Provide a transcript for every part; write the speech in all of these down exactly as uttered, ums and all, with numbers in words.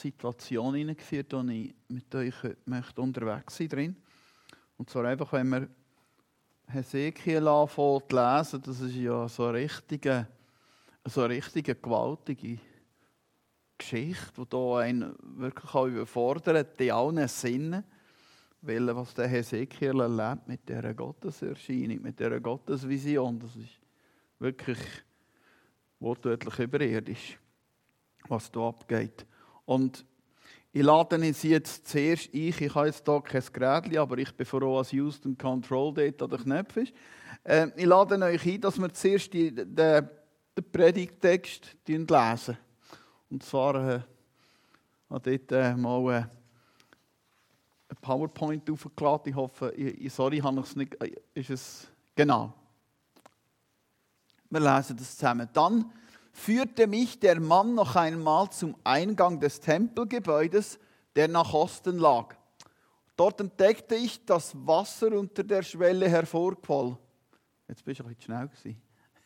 Situation hineingeführt, in die ich mit euch möchte unterwegs sein drin. Und zwar einfach, wenn wir Hesekiel anfangen zu lesen, das ist ja so eine richtige, so eine richtige gewaltige Geschichte, die hier einen wirklich auch überfordert, in allen Sinnen. Weil was der Hesekiel erlebt mit dieser Gotteserscheinung, mit dieser Gottesvision, das ist wirklich wortwörtlich überirdisch, was hier abgeht. Und ich lade sie jetzt zuerst ein. Ich habe jetzt hier kein Gerät, aber ich bin froh, als Houston Control dort an den Knöpfen ist. Äh, ich lade euch ein, dass wir zuerst die, den, den Predigttext lesen. Und zwar äh, habe ich dort äh, mal äh, ein PowerPoint aufgeladen. Ich hoffe, ich, sorry, habe ich es nicht. Ist es genau. Wir lesen das zusammen. Dann führte mich der Mann noch einmal zum Eingang des Tempelgebäudes, der nach Osten lag. Dort entdeckte ich, dass Wasser unter der Schwelle hervorquoll. Jetzt bist du ein bisschen schnell gewesen.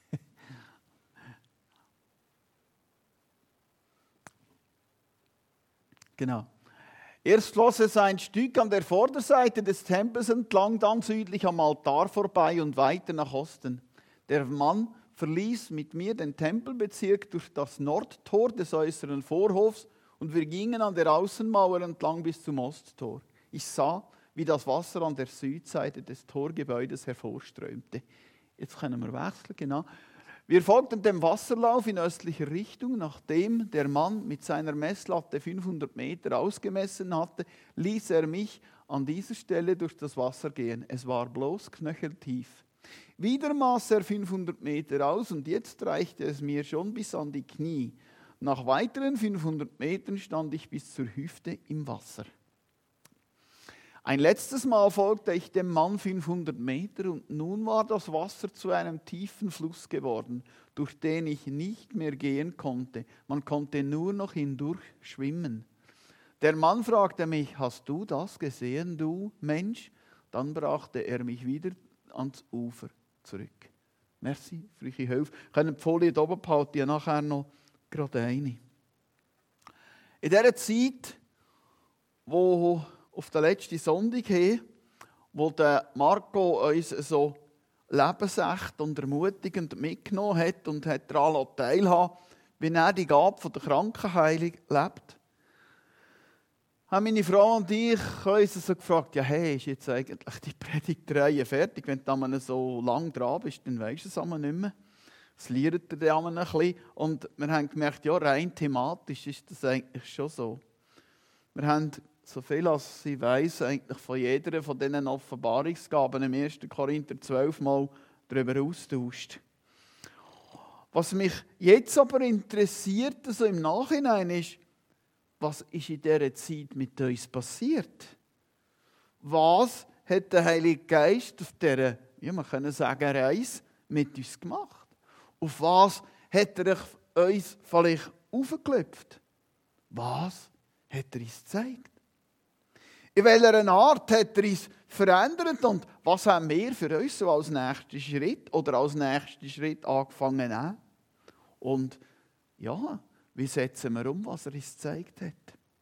Genau. Erst floss es ein Stück an der Vorderseite des Tempels entlang, dann südlich am Altar vorbei und weiter nach Osten. Der Mann verließ mit mir den Tempelbezirk durch das Nordtor des äußeren Vorhofs und wir gingen an der Außenmauer entlang bis zum Osttor. Ich sah, wie das Wasser an der Südseite des Torgebäudes hervorströmte. Jetzt können wir wechseln, genau. Wir folgten dem Wasserlauf in östlicher Richtung. Nachdem der Mann mit seiner Messlatte fünfhundert Meter ausgemessen hatte, ließ er mich an dieser Stelle durch das Wasser gehen. Es war bloß knöcheltief. Wieder maß er fünfhundert Meter aus und jetzt reichte es mir schon bis an die Knie. Nach weiteren fünfhundert Metern stand ich bis zur Hüfte im Wasser. Ein letztes Mal folgte ich dem Mann fünfhundert Meter und nun war das Wasser zu einem tiefen Fluss geworden, durch den ich nicht mehr gehen konnte. Man konnte nur noch hindurch schwimmen. Der Mann fragte mich, hast du das gesehen, du Mensch? Dann brachte er mich wieder ans Ufer zurück. Merci für eure Hilfe. Wir können die Folie hier oben behalten, ja nachher noch gerade eine. In dieser Zeit, wo auf den letzten Sonntag hin, wo der Marco uns so lebensecht und ermutigend mitgenommen hat und hat daran teilhaben, wie er die Gabe von der Krankenheilung lebt, haben meine Frau und ich uns so gefragt, ja hey, ist jetzt eigentlich die Predigtreihe fertig? Wenn du dann so lang dran bist, dann weisst du es einmal nicht mehr. Es liert dir dann ein bisschen. Und wir haben gemerkt, ja, rein thematisch ist das eigentlich schon so. Wir haben, so viel als ich weiss, eigentlich von jeder von diesen Offenbarungsgaben im ersten Korinther zwölf Mal darüber austauscht. Was mich jetzt aber interessiert, also im Nachhinein, ist, was ist in dieser Zeit mit uns passiert? Was hat der Heilige Geist auf dieser, ja, man kann sagen, Reise mit uns gemacht? Auf was hat er uns vielleicht aufgeklopft? Was hat er uns gezeigt? In welcher Art hat er uns verändert und was haben wir für uns so als nächsten Schritt oder als nächsten Schritt angefangen an? Und ja, wie setzen wir um, was er uns gezeigt hat?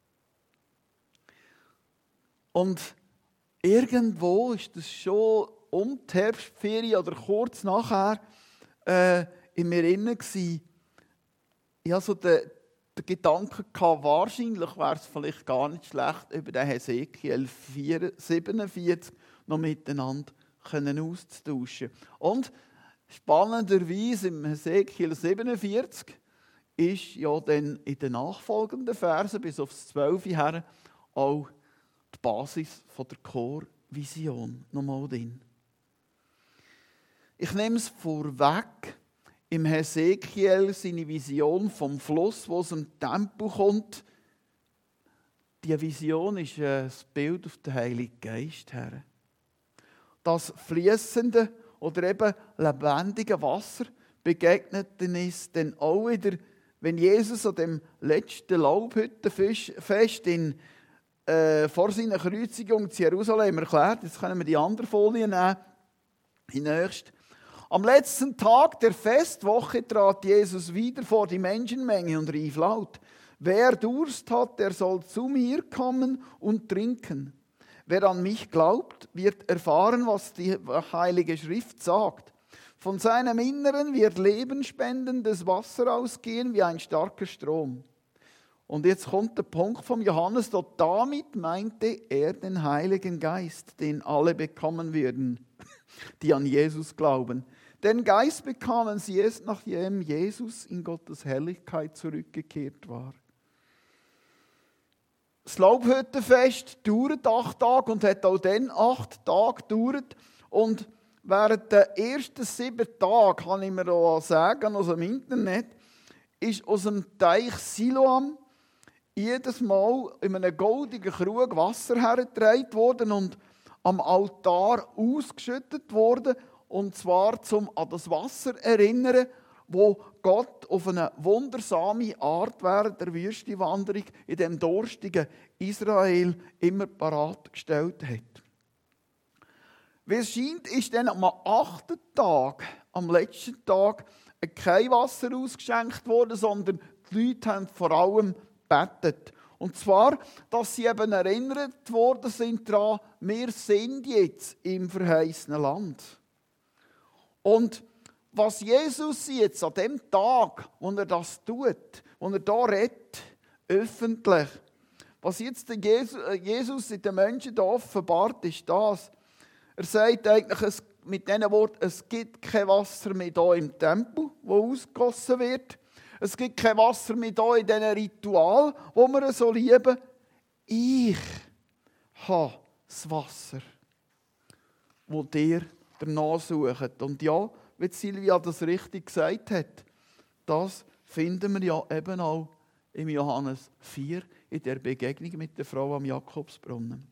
Und irgendwo ist das schon um die Herbstferien oder kurz nachher äh, in mir inne gsi. Ich hatte so den, den Gedanken gehabt, wahrscheinlich wäre es vielleicht gar nicht schlecht, über den Hesekiel siebenundvierzig noch miteinander können auszutauschen. Und spannenderweise im Hesekiel siebenundvierzig ist ja dann in den nachfolgenden Versen bis aufs zwölf her auch die Basis von der Chorvision nochmal drin. Ich nehme es vorweg, im Hesekiel seine Vision vom Fluss, wo es im Tempel kommt. Die Vision ist ein Bild auf den Heiligen Geist her. Das fließende oder eben lebendige Wasser begegnet uns dann auch wieder, wenn Jesus an dem letzten Laubhüttenfest in, äh, vor seiner Kreuzigung zu Jerusalem erklärt, jetzt können wir die andere Folie nehmen, die nächste. Am letzten Tag der Festwoche trat Jesus wieder vor die Menschenmenge und rief laut: Wer Durst hat, der soll zu mir kommen und trinken. Wer an mich glaubt, wird erfahren, was die Heilige Schrift sagt. Von seinem Inneren wird lebenspendendes Wasser ausgehen wie ein starker Strom. Und jetzt kommt der Punkt vom Johannes, dort damit meinte er den Heiligen Geist, den alle bekommen würden, die an Jesus glauben. Den Geist bekamen sie erst, nachdem Jesus in Gottes Herrlichkeit zurückgekehrt war. Das Laubhüttenfest dauert acht Tage und hat auch dann acht Tage gedauert. Und während der ersten sieben Tage, kann ich mir auch sagen, aus dem Internet, ist aus dem Teich Siloam jedes Mal in einem goldigen Krug Wasser hergetragen worden und am Altar ausgeschüttet worden. Und zwar zum an das Wasser erinnern, wo Gott auf eine wundersame Art während der Wüstenwanderung in dem durstigen Israel immer parat gestellt hat. Wie es scheint, ist dann am achten Tag, am letzten Tag, kein Wasser ausgeschenkt worden, sondern die Leute haben vor allem gebetet. Und zwar, dass sie eben erinnert worden sind daran, wir sind jetzt im verheißenen Land. Und was Jesus jetzt an dem Tag, wo er das tut, wo er da redet, öffentlich, was jetzt Jesus in den Menschen da offenbart, ist das. Er sagt eigentlich mit diesen Worten, es gibt kein Wasser mehr hier im Tempel, wo ausgegossen wird. Es gibt kein Wasser mehr hier in diesen Ritual, wo wir so lieben. Ich habe das Wasser, das dir danach sucht. Und ja, wie Silvia das richtig gesagt hat, das finden wir ja eben auch im Johannes vier, in der Begegnung mit der Frau am Jakobsbrunnen.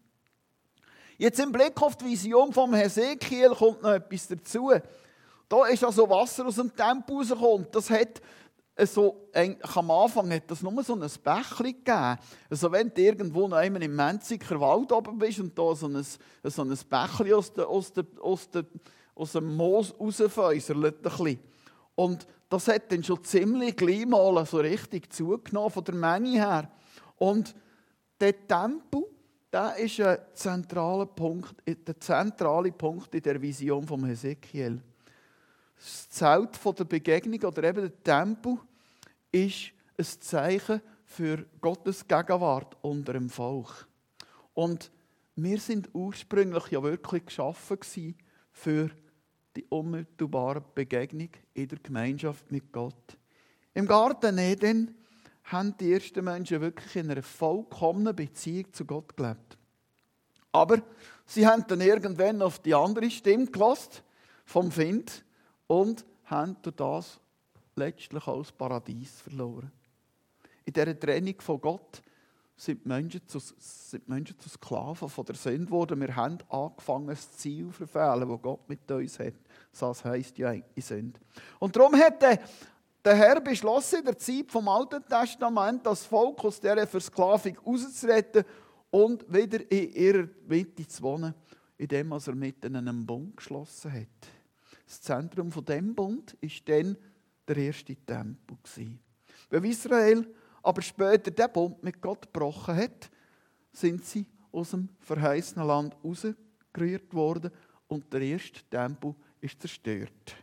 Jetzt im Blick auf die Vision vom Hesekiel kommt noch etwas dazu. Da ist also Wasser aus dem Tempel rausgekommen. Das hat so, am Anfang hat das nur so ein Bächlein gegeben. Also wenn du irgendwo noch einmal im Menziger Wald oben bist und da so ein, so ein Bächlein aus, der, aus, der, aus, der, aus dem Moos rausfäuserlt. Und das hat dann schon ziemlich gleich mal so richtig zugenommen von der Menge her. Und der Tempel, das ist ein zentraler Punkt, der zentrale Punkt in der Vision von Hesekiel. Das Zelt von der Begegnung oder eben der Tempel ist ein Zeichen für Gottes Gegenwart unter dem Volk. Und wir sind ursprünglich ja wirklich geschaffen für die unmittelbare Begegnung in der Gemeinschaft mit Gott. Im Garten Eden haben die ersten Menschen wirklich in einer vollkommenen Beziehung zu Gott gelebt. Aber sie haben dann irgendwann auf die andere Stimme gehört vom Find und haben durch das letztlich auch das Paradies verloren. In dieser Trennung von Gott sind die Menschen zu, sind die Menschen zu Sklaven von der Sünde geworden. Wir haben angefangen, das Ziel zu verfehlen, das Gott mit uns hat. Das heisst ja eigentlich Sünde. Und darum hat der Der Herr beschloss in der Zeit vom Alten Testament, das Volk aus dieser Versklavung rauszuretten und wieder in ihrer Mitte zu wohnen, indem er mit ihnen einen Bund geschlossen hat. Das Zentrum von diesem Bund war dann der erste Tempel. Weil Israel aber später den Bund mit Gott gebrochen hat, sind sie aus dem verheißenen Land rausgerührt worden und der erste Tempel ist zerstört.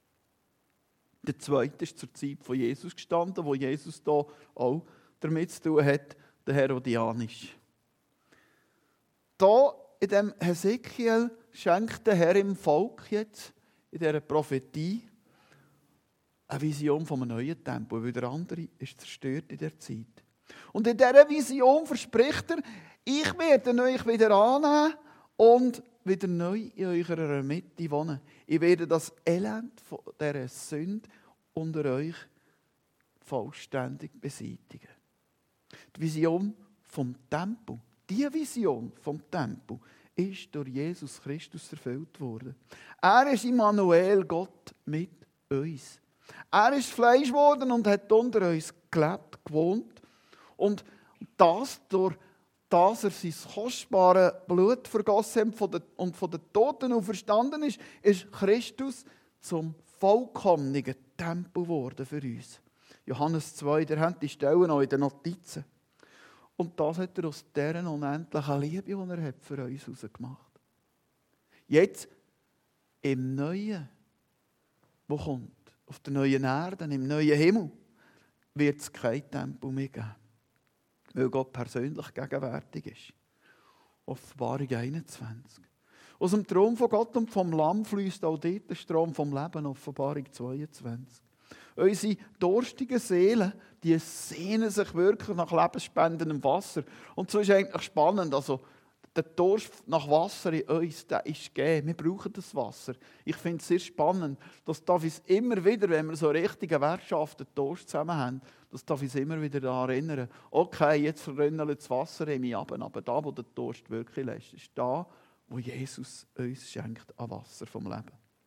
Der zweite ist zur Zeit von Jesus gestanden, wo Jesus da auch damit zu tun hat, der Herodianisch. Da in dem Hesekiel schenkt der Herr im Volk jetzt, in dieser Prophetie, eine Vision von einem neuen Tempel, weil der andere ist zerstört in der Zeit. Und in dieser Vision verspricht er, ich werde euch wieder annehmen und wieder neu in eurer Mitte wohnen. Ich werde das Elend von dieser Sünde unter euch vollständig beseitigen. Die Vision vom Tempel, diese Vision vom Tempel, ist durch Jesus Christus erfüllt worden. Er ist Immanuel, Gott mit uns. Er ist Fleisch geworden und hat unter uns gelebt, gewohnt. Und das durch dass er sein kostbares Blut vergossen hat und von den Toten auferstanden ist, ist Christus zum vollkommenen Tempel geworden für uns. Johannes zwei, der hat die Stellen auch in den Notizen. Und das hat er aus dieser unendlichen Liebe, die er hat für uns herausgemacht. Jetzt, im Neuen, wo kommt, auf der neuen Erde, im neuen Himmel, wird es kein Tempel mehr geben. Weil Gott persönlich gegenwärtig ist. Offenbarung einundzwanzig. Aus dem Thron von Gott und vom Lamm fließt auch dort der Strom vom Leben, Offenbarung zweiundzwanzig. Unsere durstigen Seelen, die sehnen sich wirklich nach lebensspendendem Wasser. Und so ist eigentlich spannend, also der Durst nach Wasser in uns, der ist gegeben. Wir brauchen das Wasser. Ich finde es sehr spannend, dass darf uns immer wieder, wenn wir so richtige Werkschaften Durst zusammen haben, das darf uns immer wieder daran erinnern, okay, jetzt verrinnelt das Wasser in mich runter, aber da, wo der Durst wirklich lässt, ist da, wo Jesus uns schenkt an Wasser vom Leben.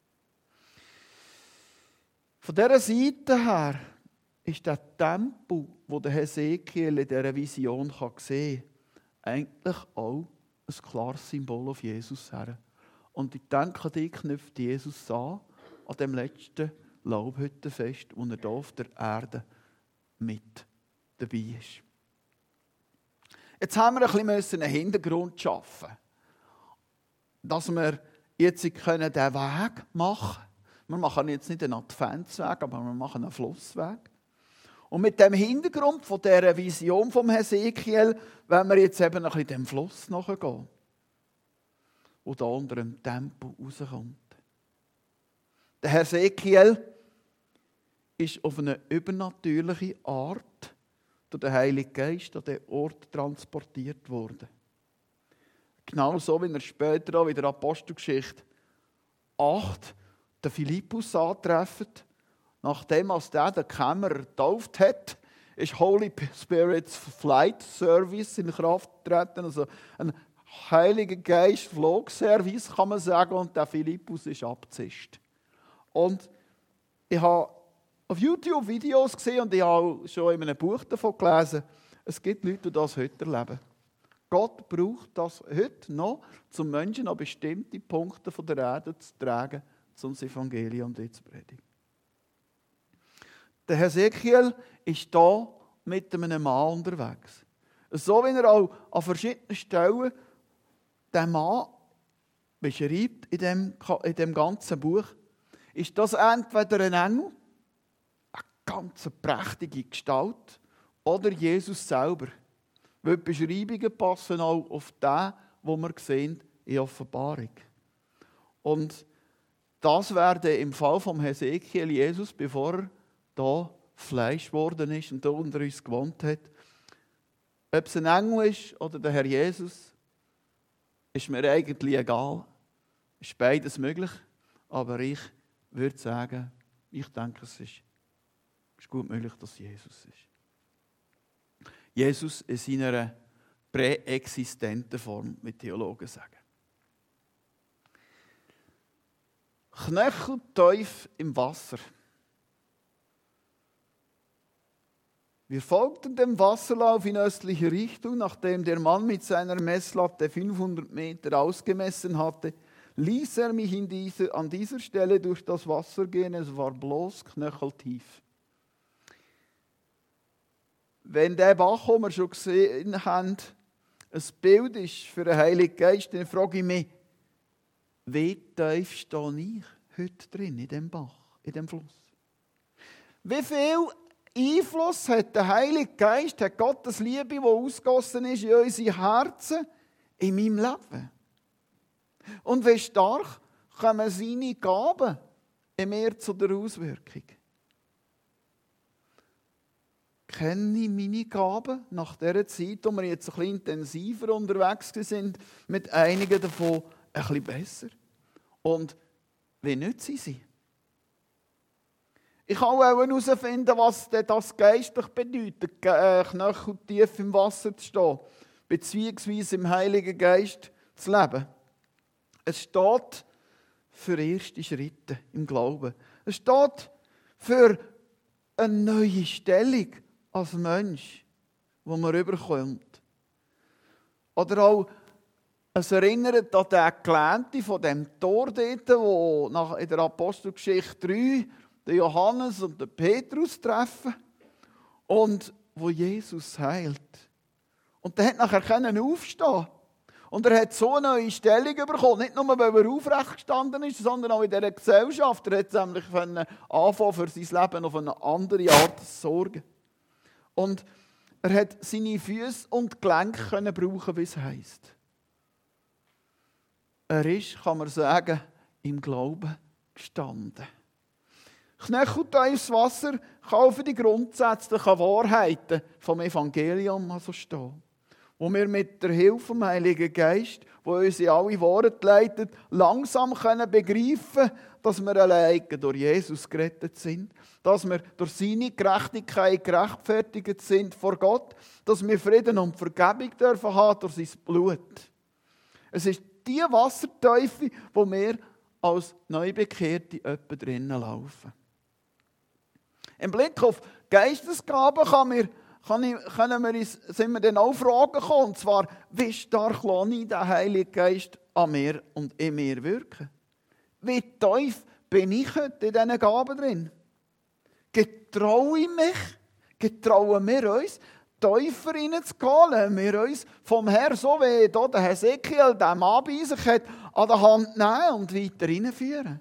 Von dieser Seite her ist der Tempel, den der Hesekiel in dieser Vision sehen kann, eigentlich auch ein klares Symbol auf Jesus her. Und ich denke, die knüpft Jesus an, an dem letzten Laubhüttenfest, wo er hier auf der Erde mit dabei ist. Jetzt haben wir ein bisschen einen Hintergrund schaffen, dass wir jetzt diesen Weg machen können. Wir machen jetzt nicht einen Adventsweg, aber wir machen einen Flussweg. Und mit dem Hintergrund von dieser Vision vom Hesekiel wollen wir jetzt eben ein bisschen dem Fluss nachgehen, der da unter dem Tempel rauskommt. Der Hesekiel ist auf eine übernatürliche Art durch den Heiligen Geist an diesen Ort transportiert worden. Genau so, wie er später auch in der Apostelgeschichte acht den Philippus antrefft. Nachdem als der den Kämmerer getauft hat, ist Holy Spirit's Flight Service in Kraft getreten. Also ein Heiliger Geist Flugservice, kann man sagen. Und der Philippus ist abgezischt. Und ich habe auf YouTube Videos gesehen und ich habe schon in einem Buch davon gelesen, es gibt Leute, die das heute erleben. Gott braucht das heute noch, um Menschen an bestimmte Punkte von der Erde zu tragen, um das Evangelium zu predigen. Der Hesekiel ist hier mit einem Mann unterwegs. So wie er auch an verschiedenen Stellen den Mann beschreibt in dem, in dem ganzen Buch, ist das entweder ein Engel, eine ganz prächtige Gestalt, oder Jesus selber. Weil die Beschreibungen passen auch auf den, den wir sehen in Offenbarung. Und das wäre im Fall vom Hesekiel Jesus, bevor er da Fleisch geworden ist und da unter uns gewohnt hat. Ob es ein Engel ist oder der Herr Jesus, ist mir eigentlich egal. Ist beides möglich, aber ich würde sagen, ich denke, es ist, ist gut möglich, dass Jesus ist. Jesus in seiner präexistenten Form, wie Theologen sagen. Knöcheltief im Wasser. Wir folgten dem Wasserlauf in östlicher Richtung. Nachdem der Mann mit seiner Messlatte fünfhundert Meter ausgemessen hatte, ließ er mich in dieser, an dieser Stelle durch das Wasser gehen. Es war bloß knöcheltief. Wenn der Bach, den wir schon gesehen haben, ein Bild ist für den Heiligen Geist, dann frage ich mich, wie tief stehe ich heute drin, in dem Bach, in dem Fluss? Wie viel Einfluss hat der Heilige Geist, hat Gottes Liebe, die ausgegossen ist in unsere Herzen, in meinem Leben? Und wie stark kommen seine Gaben in mir zu der Auswirkung? Kenne ich meine Gaben nach dieser Zeit, wo wir jetzt ein bisschen intensiver unterwegs sind, mit einigen davon ein bisschen besser? Und wie nützen sie? Ich kann auch herausfinden, was das geistlich bedeutet, Knöchel tief im Wasser zu stehen, beziehungsweise im Heiligen Geist zu leben. Es steht für erste Schritte im Glauben. Es steht für eine neue Stellung als Mensch, die man überkommt. Oder auch, es erinnert an den Gelähmten von dem Tor dort, wo nach in der Apostelgeschichte drei den Johannes und den Petrus treffen. und wo Jesus heilt. Und der hat nachher können aufstehen. Und er hat so eine neue Stellung bekommen. Nicht nur, weil er aufrecht gestanden ist, sondern auch in dieser Gesellschaft. Er hat nämlich anfangen, für sein Leben auf eine andere Art zu sorgen. Und er hat seine Füße und Gelenke können brauchen, wie es heisst. Er ist, kann man sagen, im Glauben gestanden. Knöcheltiefes Wasser kann für die grundsätzlichen Wahrheiten vom Evangelium also stehen. Wo wir mit der Hilfe vom Heiligen Geist, wo uns in alle Worte leitet, langsam können begreifen, dass wir allein durch Jesus gerettet sind, dass wir durch seine Gerechtigkeit gerechtfertigt sind vor Gott, dass wir Frieden und Vergebung dürfen haben durch sein Blut. Es ist die Wassertiefe, wo wir als Neubekehrte etwa drinnen laufen. Im Blick auf Geistesgaben kann wir Kann ich, können wir uns, sind wir dann auch Fragen gekommen, und zwar, wie stark lasse ich den Heiligen Geist an mir und in mir wirken? Wie tief bin ich heute in diesen Gaben drin? Getraue ich mich, getrauen wir uns, tiefer reinzugehen, lassen wir uns vom Herrn, so wie hier der Hesekiel, der Mann bei sich hat, an der Hand nehmen und weiter reinführen?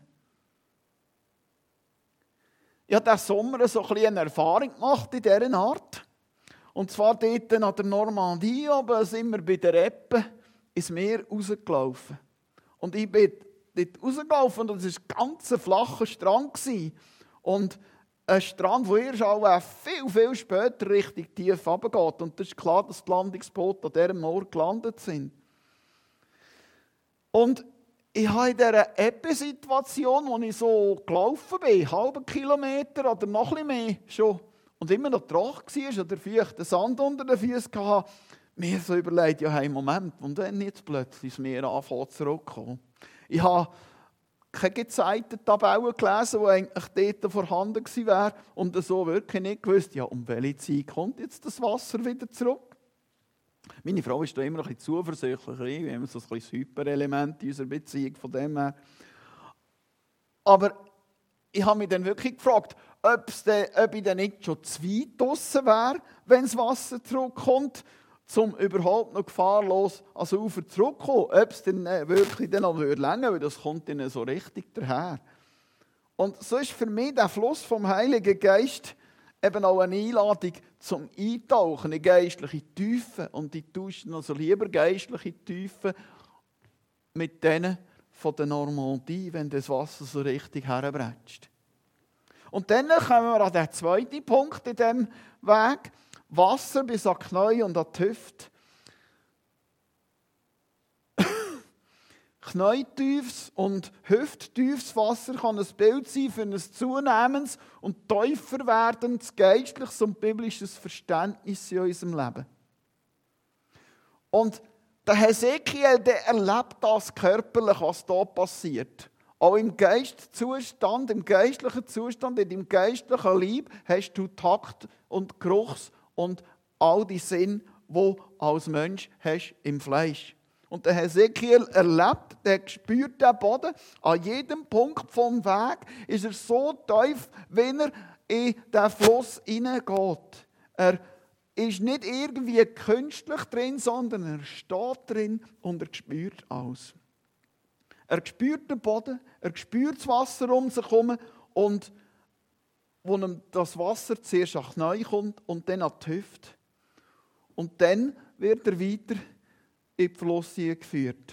Ich habe diesen Sommer so ein bisschen eine Erfahrung gemacht in dieser Art. Und zwar dort an der Normandie, aber sind wir bei der Eppe ins Meer rausgelaufen. Und ich bin dort rausgelaufen und es war ein ganz flacher Strand. Und ein Strand, der erst auch viel, viel später richtig tief runtergeht. Und es ist klar, dass die Landungsboote an diesem Ort gelandet sind. Und ich habe in dieser Eppe-Situation, wo ich so gelaufen bin, einen halben Kilometer oder noch ein bisschen mehr schon, und immer noch trocken war oder feuchten Sand unter den Füßen hatte, mir so überlegt, ja, hey, Moment, und wenn jetzt plötzlich das Meer anfängt zurückzukommen. Ich habe keine Gezeitentabelle gelesen, die eigentlich dort vorhanden gewesen wäre, und so wirklich nicht gewusst, ja, um welche Zeit kommt jetzt das Wasser wieder zurück. Meine Frau ist da immer ein bisschen zuversichtlich, wir haben so ein bisschen Hyperelement in unserer Beziehung von dem her. Aber ich habe mich dann wirklich gefragt, denn, ob ich dann nicht schon zu weit draussen wäre, wenn das Wasser zurückkommt, um überhaupt noch gefahrlos ans Ufer zurückzukommen. Ob es dann wirklich dann noch länger, weil das kommt dann so richtig daher. Und so ist für mich der Fluss vom Heiligen Geist eben auch eine Einladung zum Eintauchen in geistliche Tiefen. Und ich tausche also lieber geistliche Tiefen mit denen von der Normandie, wenn das Wasser so richtig herbrätscht. Und dann kommen wir an den zweiten Punkt in diesem Weg. Wasser bis an die Knie und an die Hüfte. Knietiefes und hüfttiefes Wasser kann ein Bild sein für ein zunehmendes und tiefer werdendes geistliches und biblisches Verständnis in unserem Leben. Und der Hesekiel, der erlebt das körperlich, was da passiert. Auch im Geistzustand, im geistlichen Zustand, in deinem geistlichen Leib hast du Takt und Geruchs und all die Sinn, die du als Mensch hast im Fleisch. Und der Hesekiel erlebt, der spürt den Boden. An jedem Punkt vom Weg ist er so tief, wenn er in den Fluss hineingeht. Er ist nicht irgendwie künstlich drin, sondern er steht drin und er spürt alles. Er spürt den Boden, er spürt das Wasser um sich herum und wo ihm das Wasser zuerst an die Knie kommt und dann an die Hüfte. Und dann wird er weiter in die Flosse geführt.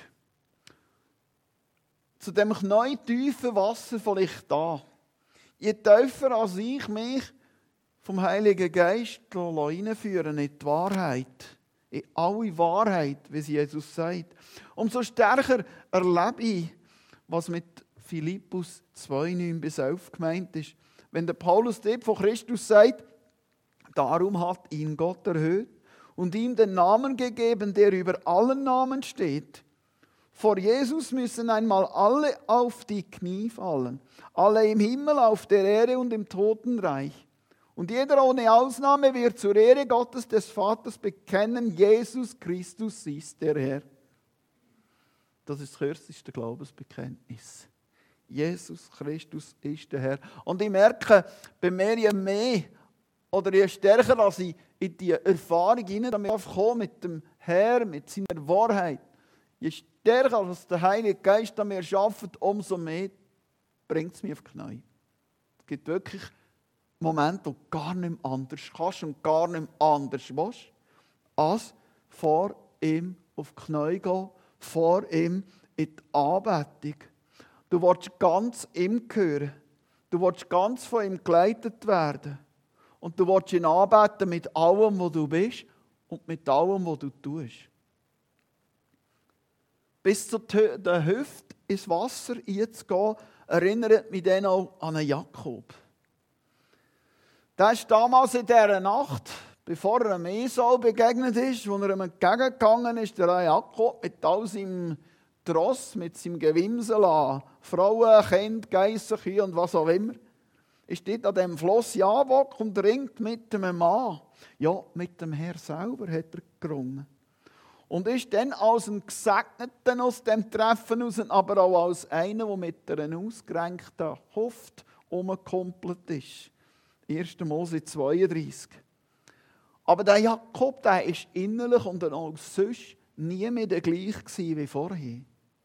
Zu dem knietiefen Wasser vielleicht da. Je tiefer als ich mich vom Heiligen Geist hineinführen in die Wahrheit, in alle Wahrheit, wie es Jesus sagt, umso stärker erlebe ich, was mit Philippus zwei, neun bis elf gemeint ist. Wenn der Paulus dort von Christus sagt, darum hat ihn Gott erhöht und ihm den Namen gegeben, der über allen Namen steht. Vor Jesus müssen einmal alle auf die Knie fallen, alle im Himmel, auf der Erde und im Totenreich. Und jeder ohne Ausnahme wird zur Ehre Gottes des Vaters bekennen, Jesus Christus ist der Herr. Das ist das kürzeste Glaubensbekenntnis. Jesus Christus ist der Herr. Und ich merke, bei mir je mehr oder je stärker als ich in die Erfahrung hineinkomme mit dem Herrn, mit seiner Wahrheit, je stärker als der Heilige Geist an mir arbeitet, umso mehr bringt es mich auf die Knie. Es gibt wirklich Momente, wo du gar nicht mehr anders kannst und gar nicht mehr anders willst, als vor ihm auf die Knie gehen, vor ihm in die Anbetung. Du willst ganz ihm gehören. Du willst ganz von ihm geleitet werden. Und du willst ihn anbeten mit allem, was du bist und mit allem, was du tust. Bis zu der Hüfte ins Wasser einzugehen, erinnert mich dann auch an einen Jakob. Der ist damals in dieser Nacht, bevor er einem Esau begegnet ist, wo er ihm entgegengegangen ist, der Jakob mit all seinem Tross, mit seinem Gewimsel an Frauen, Kinder, Geissen, Kühe und was auch immer, ist dort an diesem Fluss Jabok und ringt mit einem Mann. Ja, mit dem Herr selber hat er gerungen. Und ist dann als ein Gesegneten aus dem Treffen raus, aber auch als einer, der mit einer ausgerenkten Hoft umgekumpelt ist. erster Mose zweiunddreißig. Aber der Jakob, der war innerlich und auch sonst nie mehr der gleiche wie vorher.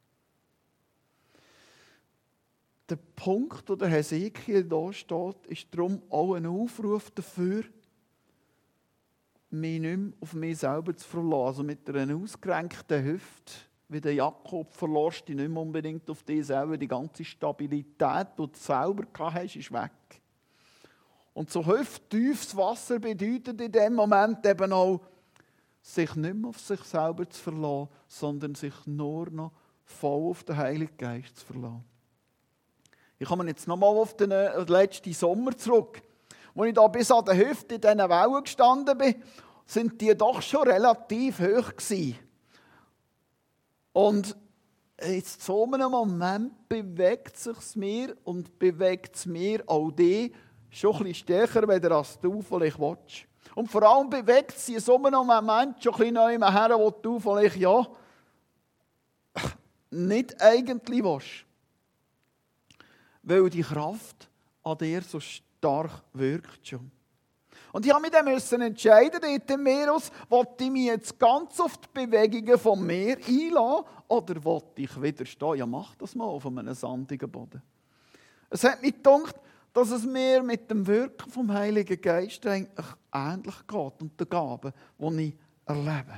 Der Punkt, wo der Hesekiel da steht, ist darum auch ein Aufruf dafür, mich nicht mehr auf mich selber zu verlassen. Also mit einer ausgerenkten Hüfte, wie der Jakob, verlässt dich nicht mehr unbedingt auf dich selber. Die ganze Stabilität, die du selber gehabt hast, ist weg. Und so hüfttiefes Wasser bedeutet in dem Moment eben auch, sich nicht mehr auf sich selber zu verlassen, sondern sich nur noch voll auf den Heiligen Geist zu verlassen. Ich komme jetzt nochmal auf den letzten Sommer zurück. Als ich da bis an der Hüfte in diesen Wellen gestanden bin, sind die doch schon relativ hoch gewesen. Und in so einem Moment bewegt es sich mir und bewegt es mir auch die schon ein bisschen stärker, als du vielleicht willst. Und vor allem bewegt es sich in so einem Moment schon ein bisschen neu her, wo du vielleicht ja nicht eigentlich willst. Weil die Kraft an dir so stark wirkt schon. Und ich musste mich dann entscheiden, dort im Meeres, wollte ich mich jetzt ganz auf die Bewegungen vom Meer einlassen oder wollte ich widerstehen? Ja, mach das mal auf einem sandigen Boden. Es hat mich gedacht, dass es mir mit dem Wirken vom Heiligen Geist eigentlich ähnlich geht und den Gaben, die ich erlebe.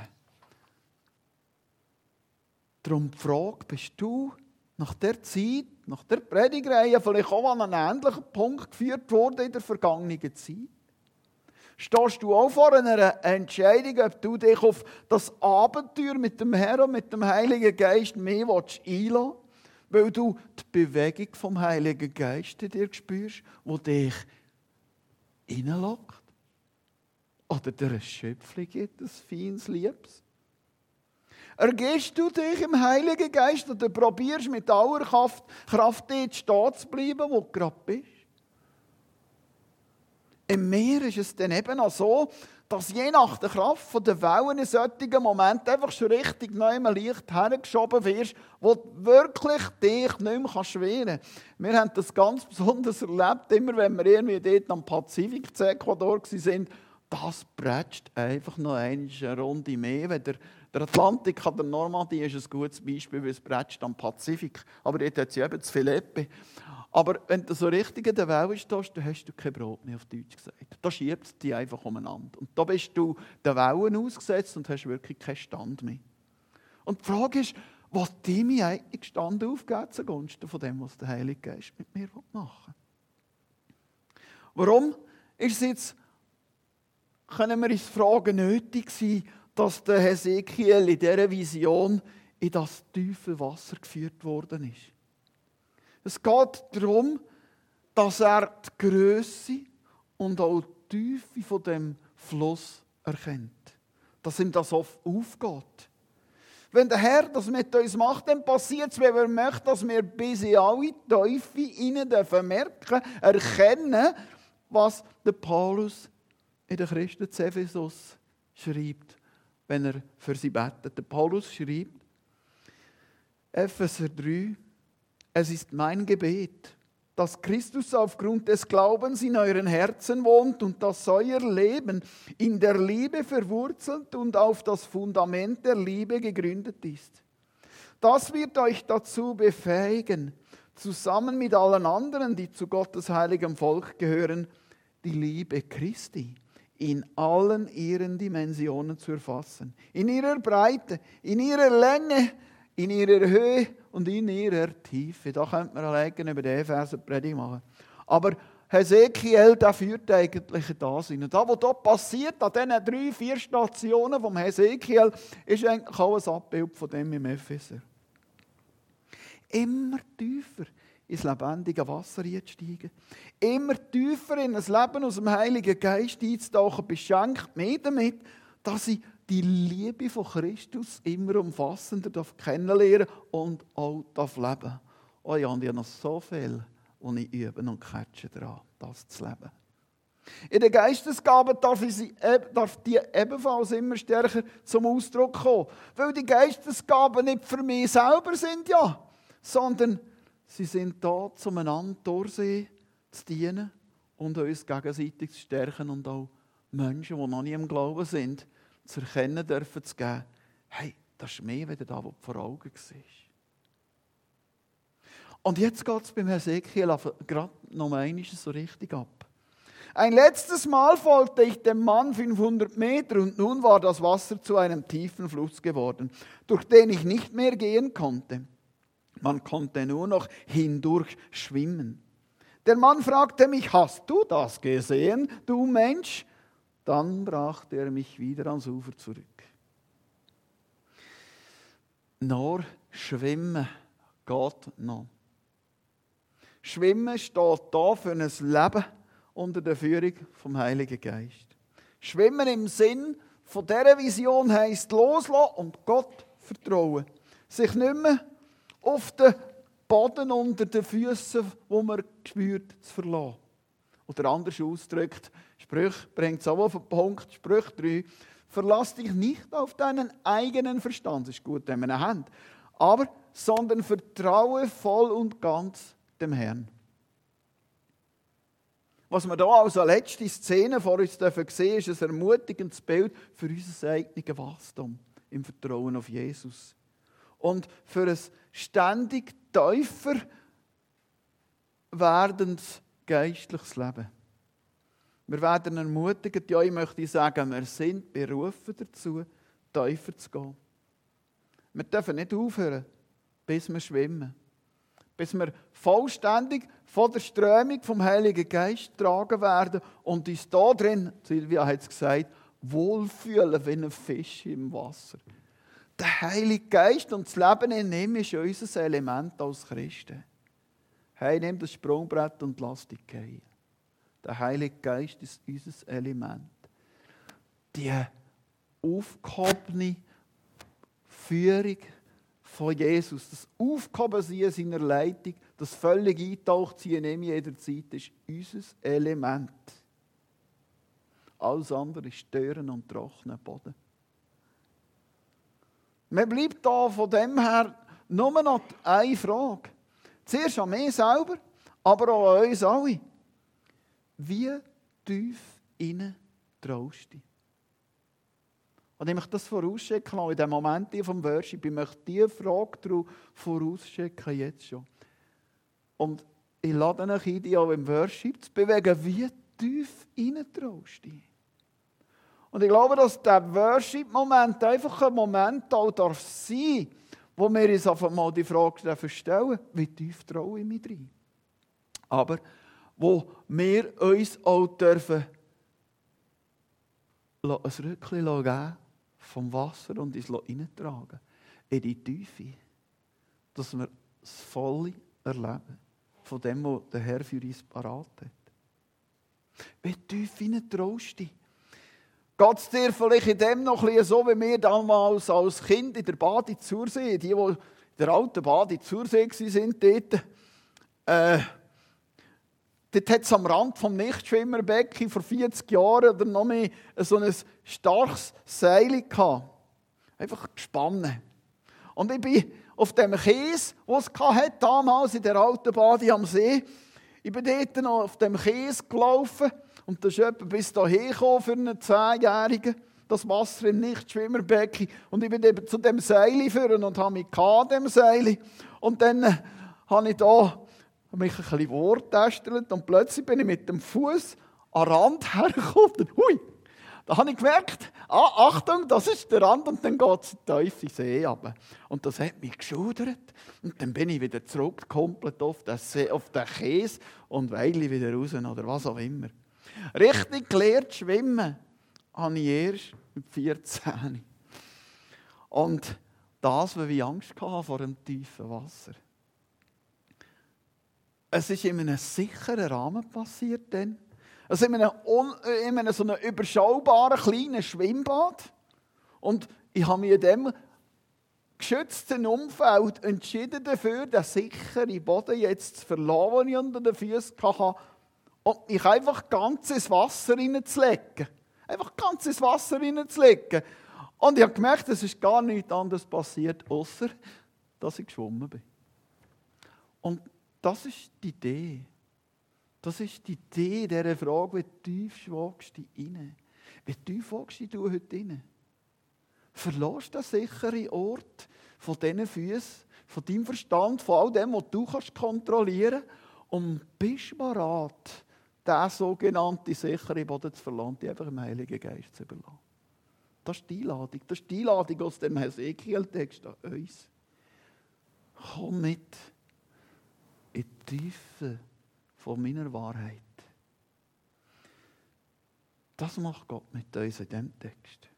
Darum die Frage, bist du nach der Zeit, nach der Predigreihe vielleicht auch an einen ähnlichen Punkt geführt worden in der vergangenen Zeit? Stehst du auch vor einer Entscheidung, ob du dich auf das Abenteuer mit dem Herrn und mit dem Heiligen Geist mehr einlassen willst, weil du die Bewegung vom Heiligen Geist in dir spürst, die dich hineinlockt? Oder dir ein Schöpfchen gibt, ein feines Liebes? Ergehst du dich im Heiligen Geist oder probierst mit aller Kraft, Kraft dort stehen zu bleiben, wo du gerade bist? Im Meer ist es dann eben auch so, dass je nach der Kraft der Wellen in solchen Momenten einfach schon richtig neu leicht hergeschoben wirst, wo du wirklich dich nicht mehr schweren kannst. Wir haben das ganz besonders erlebt, immer wenn wir irgendwie dort am Pazifik zu Ecuador waren, das prätscht einfach noch eine Runde mehr. Wenn der, der Atlantik an der Normandie ist ein gutes Beispiel, weil es prätscht am Pazifik. Aber dort hat es eben das Philippe. Aber wenn du so richtig in der Welle stehst, dann hast du kein Brot mehr, auf Deutsch gesagt. Da schiebt es dich einfach umeinander. Und da bist du den Wellen ausgesetzt und hast wirklich keinen Stand mehr. Und die Frage ist, was die mir eigentlich Stand aufgeben zugunsten von dem, was der Heilige Geist mit mir machen will. Warum ist es jetzt, können wir uns fragen, nötig sein, dass der Hesekiel in dieser Vision in das tiefe Wasser geführt worden ist? Es geht darum, dass er die Grösse und auch die Tiefe von dem Fluss erkennt. Dass ihm das oft aufgeht. Wenn der Herr das mit uns macht, dann passiert es, wenn er möchte, dass wir bis in alle Teufel hinein dürfen merken, erkennen, was der Paulus in der Christen zu Ephesus schreibt, wenn er für sie betet. Der Paulus schreibt, Epheser drei, es ist mein Gebet, dass Christus aufgrund des Glaubens in euren Herzen wohnt und dass euer Leben in der Liebe verwurzelt und auf das Fundament der Liebe gegründet ist. Das wird euch dazu befähigen, zusammen mit allen anderen, die zu Gottes heiligem Volk gehören, die Liebe Christi in allen ihren Dimensionen zu erfassen. In ihrer Breite, in ihrer Länge, in ihrer Höhe und in ihrer Tiefe. Da könnte man alleine über den Vers eine Predigt machen. Aber Hesekiel, der führt eigentlich das hin. Und das, was dort passiert, an diesen drei, vier Stationen vom Hesekiel, ist eigentlich auch ein Abbild von dem im Epheser. Immer tiefer ins lebendige Wasser einzusteigen. Immer tiefer in ein Leben aus dem Heiligen Geist einzutauchen, beschenkt mich damit, dass ich die Liebe von Christus immer umfassender kennenlernen und auch leben darf. Oh ja, und ich habe noch so viel, was ich übe und catche daran, das zu leben. In den Geistesgaben darf, ich sie, darf die ebenfalls immer stärker zum Ausdruck kommen. Weil die Geistesgaben nicht für mich selber sind, ja, sondern sie sind da, um einander durchsehen, zu dienen und uns gegenseitig zu stärken und auch Menschen, die noch nie im Glauben sind, zu erkennen dürfen, zu geben, hey, das ist mehr, als das, was du vor Augen siehst. Und jetzt geht es beim Hesekiel gerade noch einmal so richtig ab. Ein letztes Mal folgte ich dem Mann fünfhundert Meter und nun war das Wasser zu einem tiefen Fluss geworden, durch den ich nicht mehr gehen konnte. Man konnte nur noch hindurch schwimmen. Der Mann fragte mich, hast du das gesehen, du Mensch? Dann brachte er mich wieder ans Ufer zurück. Nur Schwimmen geht noch. Schwimmen steht da für ein Leben unter der Führung vom Heiligen Geist. Schwimmen im Sinn von dieser Vision heisst loslassen und Gott vertrauen. Sich nicht mehr auf den Boden unter den Füßen, wo man spürt, zu verlassen. Oder anders ausgedrückt, Sprüche bringt es auch auf den Punkt, Sprüche drei, verlass dich nicht auf deinen eigenen Verstand, das ist gut, wenn wir ihn haben, aber, sondern vertraue voll und ganz dem Herrn. Was wir hier als letzte Szene vor uns sehen dürfen, ist ein ermutigendes Bild für unser eigenes Wachstum im Vertrauen auf Jesus. Und für ein ständig tiefer werdendes geistliches Leben. Wir werden ermutigt, ja, ich möchte sagen, wir sind berufen dazu, tiefer zu gehen. Wir dürfen nicht aufhören, bis wir schwimmen. Bis wir vollständig von der Strömung vom Heiligen Geist getragen werden und uns da drin, Silvia hat es gesagt, wohlfühlen wie ein Fisch im Wasser. Der Heilige Geist und das Leben in ihm ist ja unser Element als Christen. Hey, nimm das Sprungbrett und lass dich gehen. Der Heilige Geist ist unser Element. Die aufgehobene Führung von Jesus, das Aufgehobensein seiner Leitung, das völlig Eintauchtsein in jeder Zeit, ist unser Element. Alles andere ist Stören und trockener Boden. Mir bleibt da von dem her nur noch eine Frage. Zuerst an mich selber, aber auch an uns alle. Wie tief innen traust du dich? Und ich möchte das vorausschicken, in dem Moment vom Worship, ich möchte diese Frage vorausschicken, jetzt schon. Und ich lade euch ein, die auch im Worship zu bewegen, wie tief innen traust du dich? Und ich glaube, dass der Worship-Moment einfach ein Moment auch darf sein, wo wir uns auf einmal die Frage stellen, wie tief traue ich mich rein? Aber wo wir uns auch dürfen ein Rückchen geben vom Wasser und uns hineintragen in die Tiefe, dass wir das Volle erleben von dem, was der Herr für uns parat hat. Wie tief hinein traust du dich? Geht es dir vielleicht in dem noch ein bisschen so, wie wir damals als Kind in der Badi Zursee, die, die in der alten Badi Zursee waren, dort, äh, dort hat es am Rand vom Nichtschwimmerbecken vor vierzig Jahren oder noch mehr so ein starkes Seil gehabt. Einfach gespannt. Und ich bin auf dem Kies, den es hatte, damals in der alten Badi am See, Ich bin dort noch auf dem Käse gelaufen und da ist jemand bis hierher gekommen für einen Zehnjährigen. Das Wasser im Nichtschwimmerbecken. Und ich bin eben zu dem Seil gefahren und habe mich an dem Seil. Und dann äh, habe ich da mich ein bisschen vorgetestet und plötzlich bin ich mit dem Fuß an den Rand hergekommen. Hui! Da habe ich gemerkt, ah, Achtung, das ist der Rand und dann geht es in die tiefe See runter. Und das hat mich geschudert. Und dann bin ich wieder zurück, komplett auf den, See, auf den Käse und Weile wieder raus oder was auch immer. Richtig gelernt schwimmen habe ich erst mit vierzehn. Und das, weil ich Angst hatte vor dem tiefen Wasser. Es ist in einem sicheren Rahmen passiert dann. Also in einem, in einem so einem überschaubaren kleinen Schwimmbad. Und ich habe mich in diesem geschützten Umfeld entschieden dafür, den sicheren Boden jetzt zu verlassen, den ich unter den Füßen hatte. Und mich einfach ganz ins Wasser hineinzulegen. Einfach ganz ins Wasser hineinzulegen. Und ich habe gemerkt, es ist gar nichts anderes passiert, außer dass ich geschwommen bin. Und das ist die Idee. Das ist die Idee dieser Frage, wie tief schwagst du rein? Wie tief wagst du heute rein? Verlässt den sicheren Ort von diesen Füßen, von deinem Verstand, von all dem, was du kannst kontrollieren kannst und bist bereit, diesen sogenannten sicheren Boden zu verlassen, die einfach dem Heiligen Geist zu überlassen. Das ist die Einladung. Das ist die Einladung aus dem Hesekiel-Text an uns. Komm mit in die Tiefe von meiner Wahrheit. Das macht Gott mit uns in diesem Text.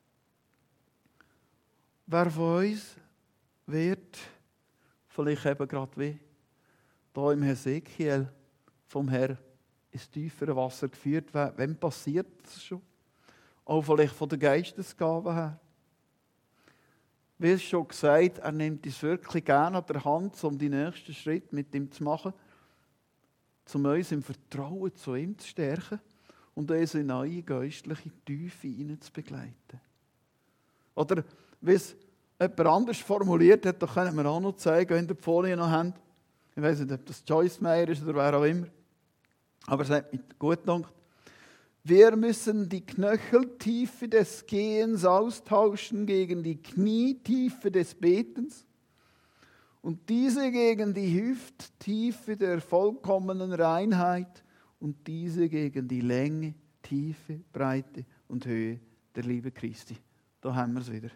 Wer von uns wird vielleicht eben gerade wie hier im Hesekiel vom Herrn ins tiefere Wasser geführt werden, wann passiert das schon? Auch vielleicht von der Geistesgabe her. Wie es schon gesagt, er nimmt uns wirklich gerne an der Hand, um die nächsten Schritte mit ihm zu machen, um uns im Vertrauen zu ihm zu stärken und uns in neue geistliche Tiefe hinein zu begleiten. Oder wie es jemand anders formuliert hat, da können wir auch noch zeigen, wenn ihr die Folie noch habt. Ich weiß nicht, ob das Joyce Meyer ist oder wer auch immer. Aber es hat mich gut gedacht. Wir müssen die Knöcheltiefe des Gehens austauschen gegen die Knietiefe des Betens und diese gegen die Hüfttiefe der vollkommenen Reinheit und diese gegen die Länge, Tiefe, Breite und Höhe der Liebe Christi. Da haben wir es wieder.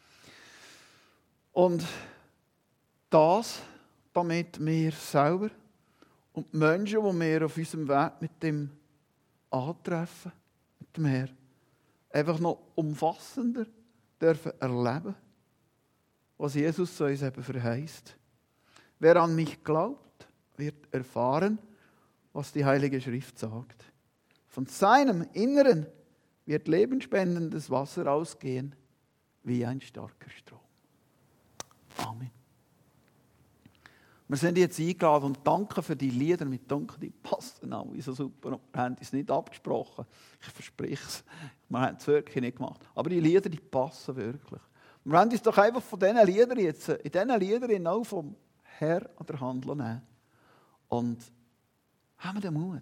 Und das, damit wir selber und die Menschen, die wir auf unserem Weg mit dem antreffen, mit dem Herrn, einfach noch umfassender dürfen erleben, was Jesus uns eben verheißt. Wer an mich glaubt, wird erfahren, was die Heilige Schrift sagt. Von seinem Inneren wird lebensspendendes Wasser ausgehen, wie ein starker Strom. Amen. Wir sind jetzt eingeladen und danke für die Lieder mit Dunkel, die passen alle so super. Wir haben es nicht abgesprochen. Ich verspreche es. Wir haben es wirklich nicht gemacht. Aber die Lieder, die passen wirklich. Wir wollen uns doch einfach von diesen Liedern jetzt, in diesen Liedern auch vom Herrn an der Hand nehmen. Und haben wir den Mut.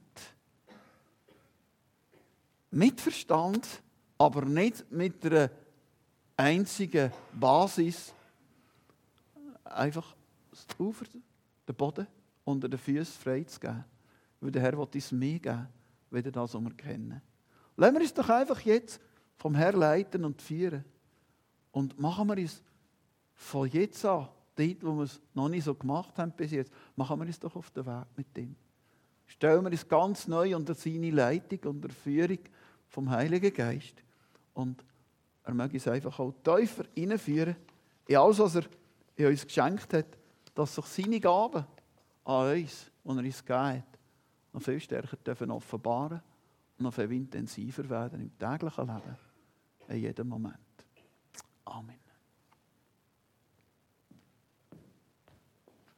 Mit Verstand, aber nicht mit einer einzigen Basis. Einfach das Ufer, den Boden unter den Füßen freizugeben. Weil der Herr will uns mehr geben, wieder das, was wir kennen. Lassen wir uns doch einfach jetzt vom Herrn leiten und führen. Und machen wir uns von jetzt an, dort, wo wir es noch nicht so gemacht haben bis jetzt, machen wir uns doch auf den Weg mit ihm. Stellen wir uns ganz neu unter seine Leitung, unter Führung vom Heiligen Geist. Und er möge uns einfach auch tiefer hineinführen in alles, was er in uns geschenkt hat, dass sich seine Gaben an uns, die er uns gegeben hat, noch viel stärker dürfen offenbaren und noch viel intensiver werden im täglichen Leben, in jedem Moment. Amen.